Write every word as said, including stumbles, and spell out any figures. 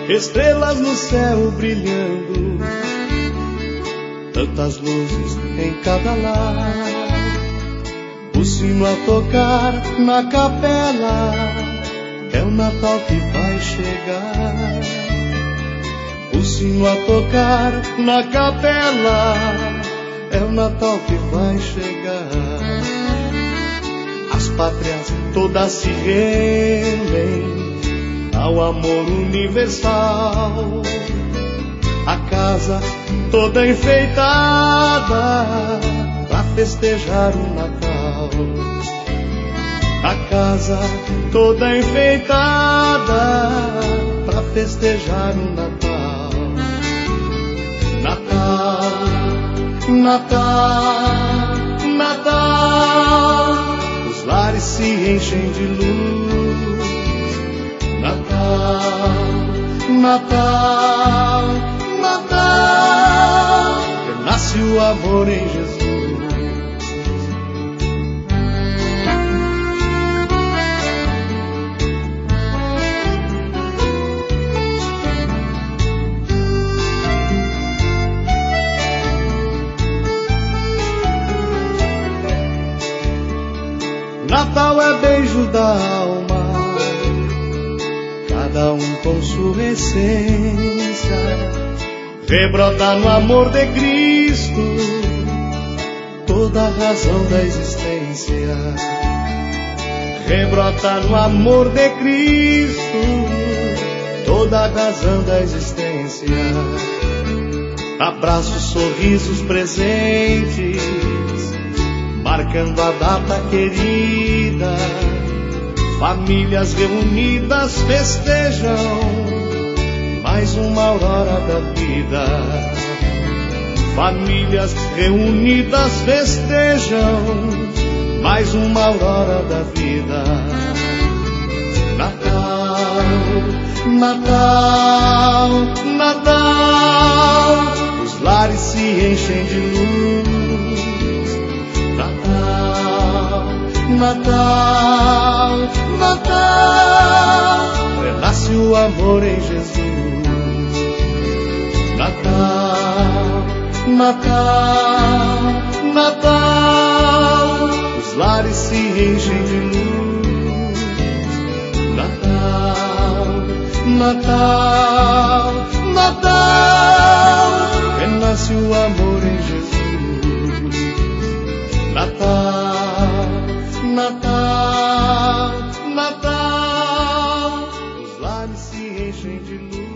estrelas no céu brilhando, tantas luzes em cada lar. O sino a tocar na capela, é o Natal que vai chegar. O sino a tocar na capela, é o Natal que vai chegar. As pátrias todas se rendem ao amor universal. A casa toda enfeitada pra festejar o Natal. A casa toda enfeitada pra festejar o Natal. Natal, Natal, Natal, os lares se enchem de luz. Natal, Natal, Natal, renasce o amor em Jesus. Natal é beijo da alma, cada um com sua essência. Rebrota no amor de Cristo toda a razão da existência. Rebrota no amor de Cristo toda a razão da existência. Abraços, sorrisos, presentes, marcando a data querida. Famílias reunidas festejam mais uma aurora da vida. Famílias reunidas festejam mais uma aurora da vida. Natal, Natal, Natal, os lares se enchem de luz. Natal, Natal, Natal, renasce o amor em Jesus. Natal, Natal, Natal, os lares se enchem de luz. Natal, Natal, Natal, renasce o amor em Jesus. Natal, Natal, Natal, os lares se enchem de luz.